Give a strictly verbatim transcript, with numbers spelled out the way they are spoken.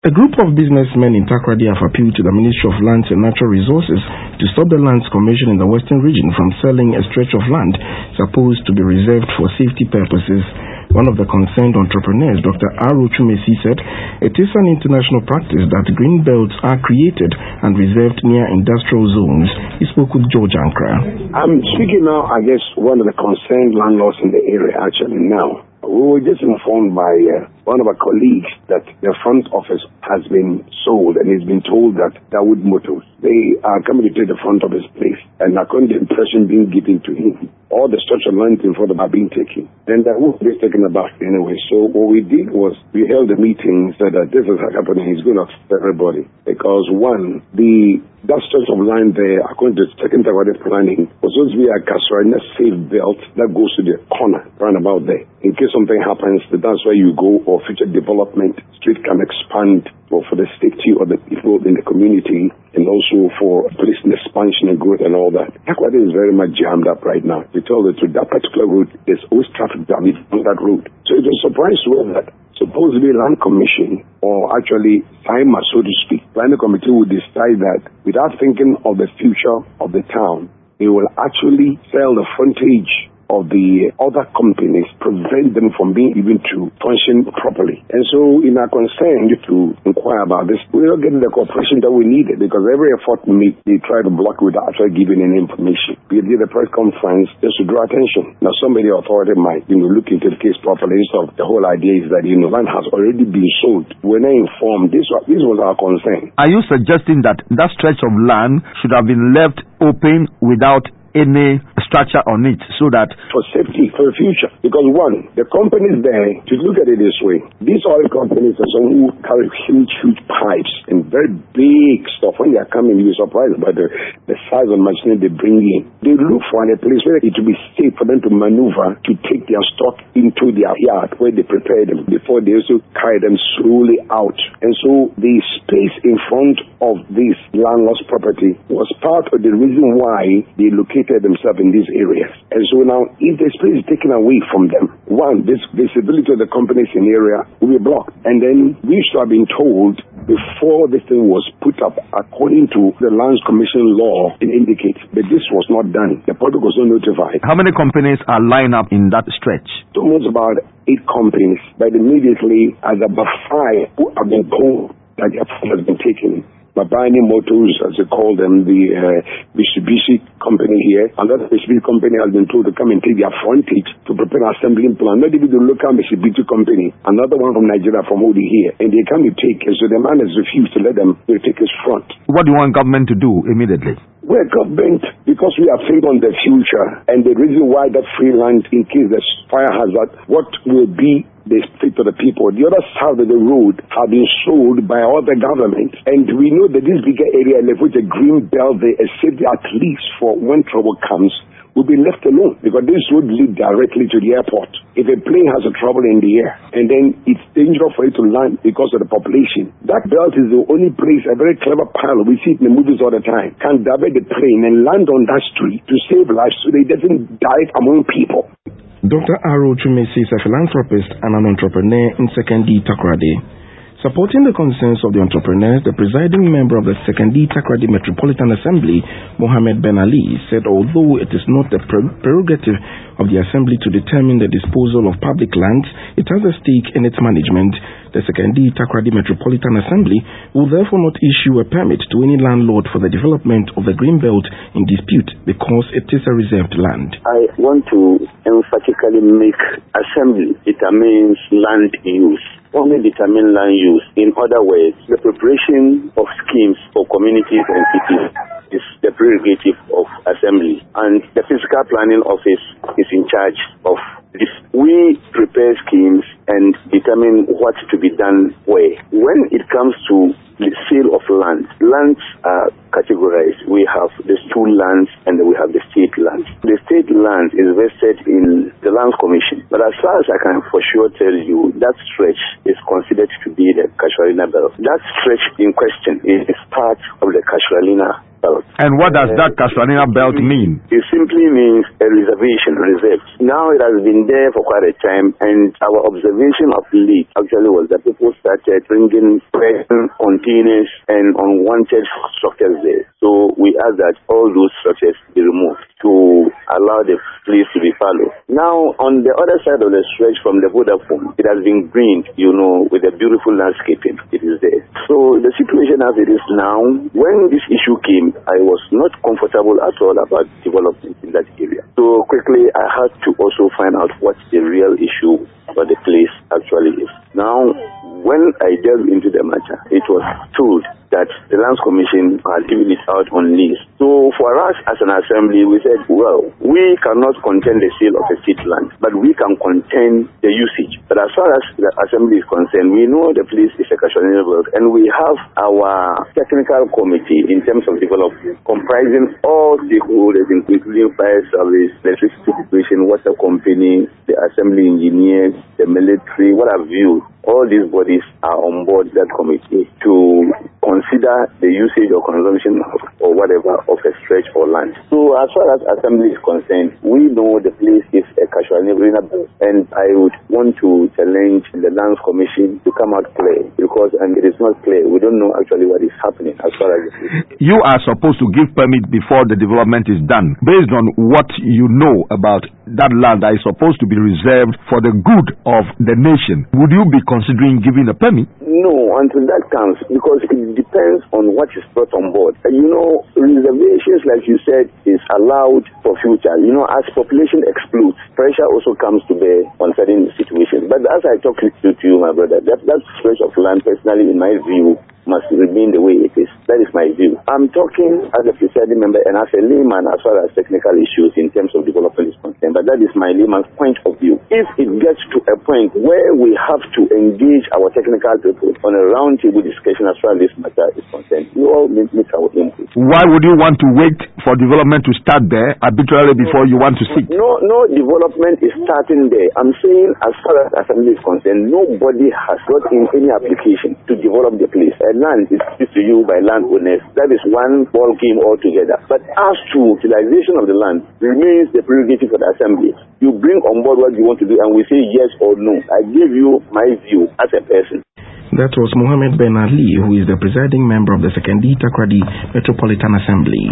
A group of businessmen in Takoradi have appealed to the Ministry of Lands and Natural Resources to stop the Lands Commission in the Western region from selling a stretch of land supposed to be reserved for safety purposes. One of the concerned entrepreneurs, Doctor Aro Chumesi, said it is an international practice that green belts are created and reserved near industrial zones. He spoke with George Ankra. I'm speaking now, I guess, one of the concerned landlords in the area actually now. We were just informed by uh, one of our colleagues that the front office has been sold, and he's been told that Dawood Motors, they are coming to take the front of his place, and according to the impression being given to him, all the structural lines in front of are being taken. And that was taken about anyway. So what we did was we held a meeting, said that this is happening, it's going to affect everybody. Because one, the that stretch of line there, according to the second Takoradi planning, was supposed to be a Kasarina safe belt that goes to the corner, round about there. In case something happens, that's where you go, or future development, street can expand, or for the safety of the people in the community, and also for police expansion and growth and all that. Takoradi is very much jammed up right now. To tell the truth, that particular road, there's always traffic damage on that road. So it was a surprise to us that supposedly Land Commission, or actually S I M A, so to speak, Planning Committee would decide that without thinking of the future of the town, they will actually sell the frontage of the other companies, prevent them from being able to function properly. And so in our concern to inquire about this, we're not getting the cooperation that we needed, because every effort we make, they try to block without actually giving any information. We did a press conference just to draw attention. Now somebody authority might, you know, look into the case properly. So the whole idea is that, you know, land has already been sold. We're not informed. This was, this was our concern. Are you suggesting that that stretch of land should have been left open without any structure on it, so that for safety, for the future? Because one, the companies there, to look at it this way, these oil companies are some who carry huge, huge pipes and very big stuff. When they are coming, you're surprised by the, the size of machinery they bring in. They look for a place where it will be safe for them to maneuver, to take their stock into their yard where they prepare them before they also carry them slowly out. And so the space in front of this landlord's property was part of the reason why they located themselves in these areas. And so now, if the space is taken away from them, one, this visibility of the companies in the area will be blocked. And then we should have been told before this thing was put up, according to the Lands Commission law, it indicates that this was not done. The public was not notified. How many companies are lined up in that stretch? Almost about eight companies, but immediately as about five who have been told that their phone has been taken. Mabani Motors, as they call them, the uh, Mitsubishi company here, another Mitsubishi company has been told to come and take their frontage to prepare an assembling plan. Not even the local Mitsubishi company, another one from Nigeria, from Odi here, and they come to take it. So the man has refused to let them to take his front. What do you want government to do immediately? We're government, because we are thinking on the future, and the reason why that free land, in case there's fire hazard, what will be the fate of the people? The other side of the road have been sold by other governments, and we know that this bigger area, like with a green belt there, is saved at least for when trouble comes, will be left alone, because this road leads directly to the airport. If a plane has a trouble in the air, and then it's dangerous for it to land because of the population, that belt is the only place, a very clever pilot, we see it in the movies all the time, can divert the plane and land on that street to save lives so that it doesn't die among people. Doctor Aro Chumesi is a philanthropist and an entrepreneur in Sekondi Takoradi. Supporting the concerns of the entrepreneurs, the presiding member of the Sekondi Takoradi Metropolitan Assembly, Mohammed Ben Ali, said although it is not the prerogative of the Assembly to determine the disposal of public lands, it has a stake in its management. The Sekondi Takoradi Metropolitan Assembly will therefore not issue a permit to any landlord for the development of the Greenbelt in dispute because it is a reserved land. I want to emphatically make Assembly determines land use. Only determine land use. In other words, the preparation of schemes for communities and cities is the prerogative of Assembly, and the Physical Planning Office is in charge of this. We prepare schemes and determine what to be done where. When it comes to the sale of land, lands are categorized. We have the school lands and we have the state lands. The state land is vested in the Lands Commission. But as far as I can for sure tell you, that stretch is considered to be the Kasarina Belt. That stretch in question is part of the Kasarina belt. And what does Uh, that Kashranina belt mean? It simply means a reservation, reserved. Now it has been there for quite a time, and our observation of late actually was that people started bringing present containers and unwanted structures there. So we ask that all those structures be removed to allow the place to be fallow. Now, on the other side of the stretch from the Vodafone, it has been greened, you know, with a beautiful landscaping. It is there. So the situation as it is now, when this issue came, I was not comfortable at all about development in that area. So quickly, I had to also find out what the real issue for the place actually is. Now, when I delved into the matter, it was told that the Lands Commission had given it out on lease. So for us as an assembly, we said, well, we cannot contend the sale of a state land, but we can contend the usage. But as far as the assembly is concerned, we know the place is a Kashranina belt, and we have our technical committee in terms of development, comprising all stakeholders, including fire service, electricity corporation, water company, the assembly engineers, the military, what have you. All these bodies are on board that committee to consider the usage or consumption of, or whatever of a stretch or land. So as far as assembly is concerned, we know the place is a Kashranina belt, and I would want to challenge the Lands Commission to come out clear, because and it is not clear. We don't know actually what is happening as far as this. You are supposed to give permit before the development is done, based on what you know about that land that is supposed to be reserved for the good of the nation. Would you be considering giving a permit? No, until that comes, because it depends on what is brought on board. You know, reservations, like you said, is allowed for future. You know, as population explodes, pressure also comes to bear on certain situations. But as I talk to, to you, my brother, that, that stretch of land, personally, in my view, must remain the way it is. That is my view. I'm talking as a presiding member and as a layman as far as technical issues in terms of development is concerned. But that is my layman's point of view. If it gets to a point where we have to engage our technical people on a roundtable discussion as far as this matter is concerned, we all make, make our input. Why would you want to wait for development to start there arbitrarily before you want to seek? No, no development is starting there. I'm saying as far as assembly is concerned, nobody has got in any application to develop the place. And land is given to you by landowners. That is one ball game altogether. But as to utilization of the land remains the prerogative of the assembly. You bring on board what you want to do and we say yes or no. I give you my view as a person. That was Mohammed Ben Ali, who is the presiding member of the Sekondi Takoradi Metropolitan Assembly.